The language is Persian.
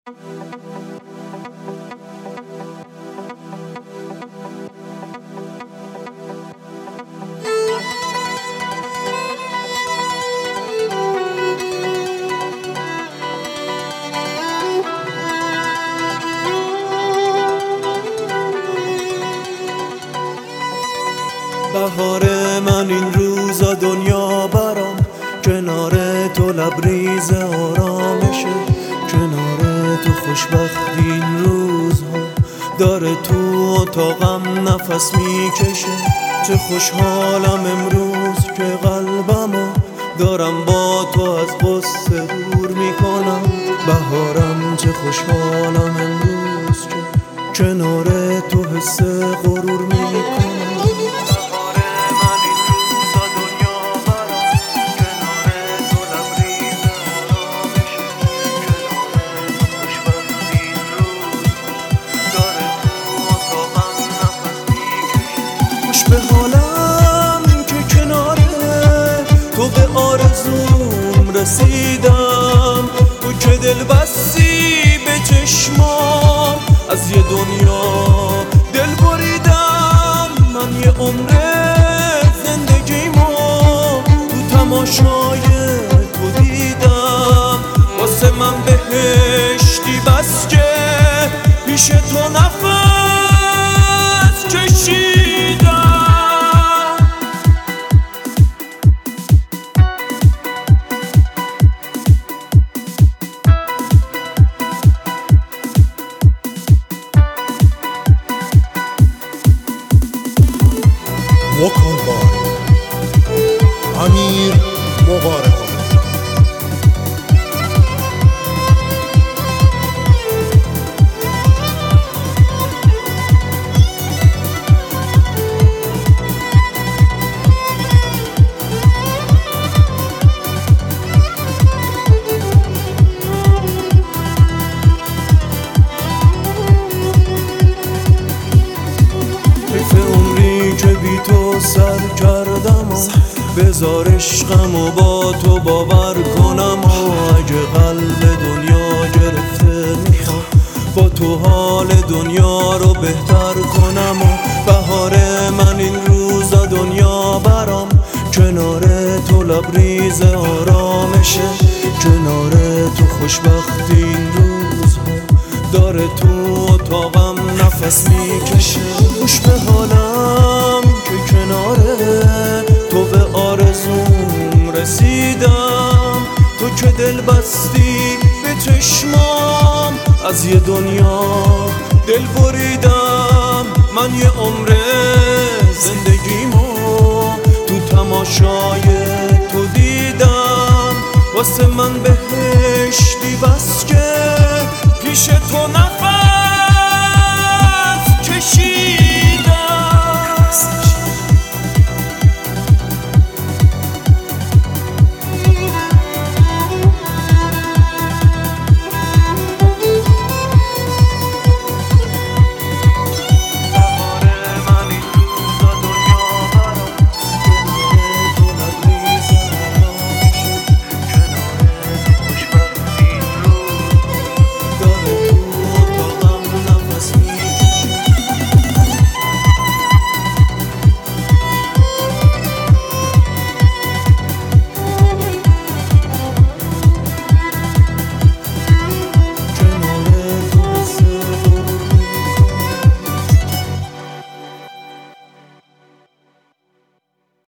بهار من این روزا دنیا برام، کنار تو لبریز آرامشه، کنار تو خوشبختی این روزها داره تو اتاقم نفس میکشه. چه خوشحالم امروز که قلبمو دارم با تو از غصه دور میکنم. بهارم چه خوشحالم امروز که کنار تو حس غرور میکنم. به حالم که کنار تو به آرزوم رسیدم، تو که دل بستی به چشمام از یه دنیا دل بریدم. من یه عمر زندگیمو تو تماشای تو دیدم، واسه من بهشتی بس که پیش تو نفس کشیدم. وکن باری امیر مبارک. که بی تو سر کردم و بذار عشقمو با تو باور کنم. و اگه قلب دنیا گرفته میخوام با تو حال دنیا رو بهتر کنم. و بهار من این روزا دنیا برام، کنار تو لبریز آرامشه، کنار تو خوشبختی این روزها داره تو اتاقم نفس میکشه. خوش به حالم که کنار تو به آرزوم رسیدم، تو که دل بستی به چشمام از یه دنیا دل بریدم. من یه عمر زندگیمو تو تماشای تو دیدم، واسه من بهشتی بس که